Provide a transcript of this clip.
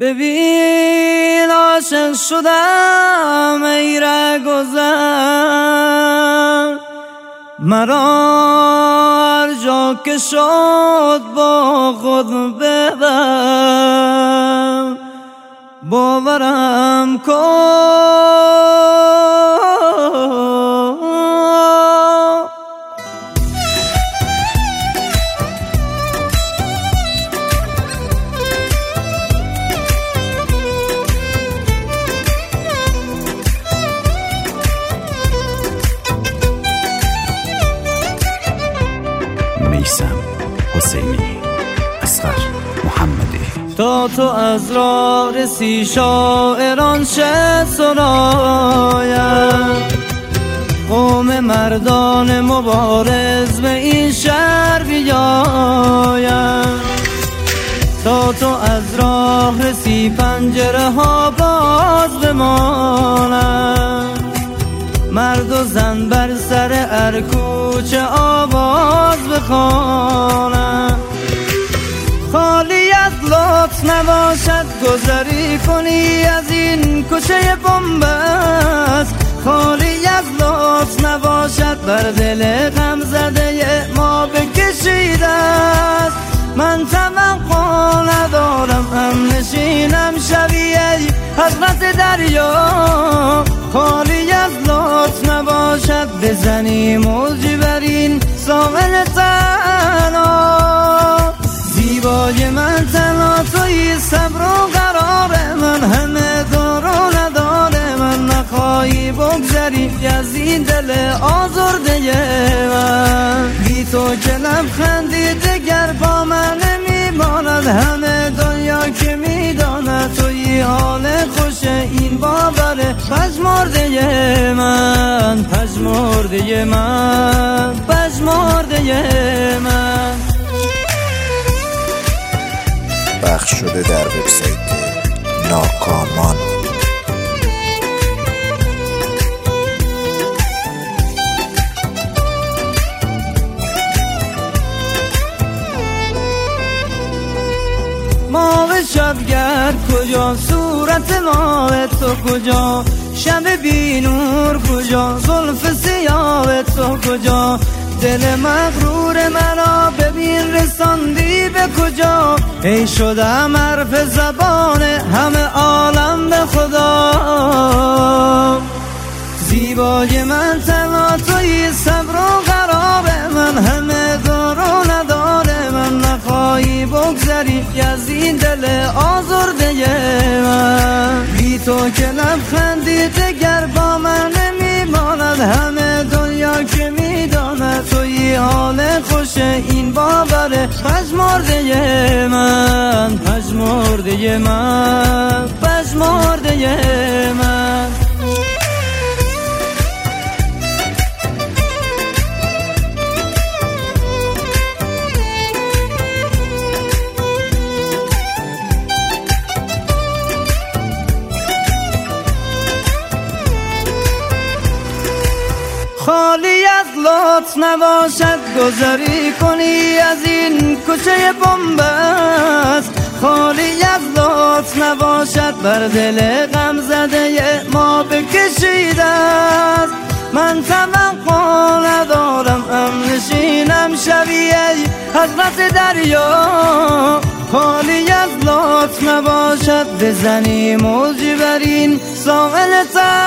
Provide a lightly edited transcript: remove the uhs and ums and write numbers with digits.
ببین عاشق شدم ای رهگذر، مرا هر جا که شد با خود ببر، باورم کن میثم حسینی، اصغر محمدی. تا تو از راه رسی شاعران شعر سراید، قوم مردان مبارز به این شهر بیاید. تا تو از راه رسی پنجره ها باز بماند، مرد و زن بر سر هر کوچه آواز بخوانند. خالی از لطف نباشد گذری کنی از این کوچه بنبست، خالی از لطف نباشد بر دل غم زده ما بکشیده است. من توقع ندارم هم نشینم شوی ای حضرت دریا، خالی از لطف نباشد بزنی موجی بر این ساحل تنها. زیبای من تنها توی صبر و قرار من، همه دار و نداره من، نخواهی بگذری از این دل آزرده من. بی تو که لبخندی دگر با من نمیماند، همه دنیا که میداند توی حال خوش این باور پژمرده من، پژمرده من، پژمرده من. پخش شده در وبسایت ناکامان. ماه شبگرد کجا، صورت ماه تو کجا، شب بی نور کجا، زلف سیاه تو کجا، دل مغرور مرا ببین رساندی به کجا. ای شدم حرف زبان همه عالم به خدا. زیبای من تنها توی صبر و قرار من، همه دار و نداره من، نخواهی بگذری از این دل آزرده من. بی تو که لبخندی دگر با من نمیماند، همه دنیا که میداند توی حال خوش این باور پژمرده من، پژمرده من، پژمرده من. خالی از لطف نباشد گذری کنی از این کوچه بنبست، خالی از لطف نباشد بر دل غم زده ما بکشیده است. من توقع ندارم هم نشینم شوی ای حضرت دریا، خالی از لطف نباشد بزنی موجی بر این ساحل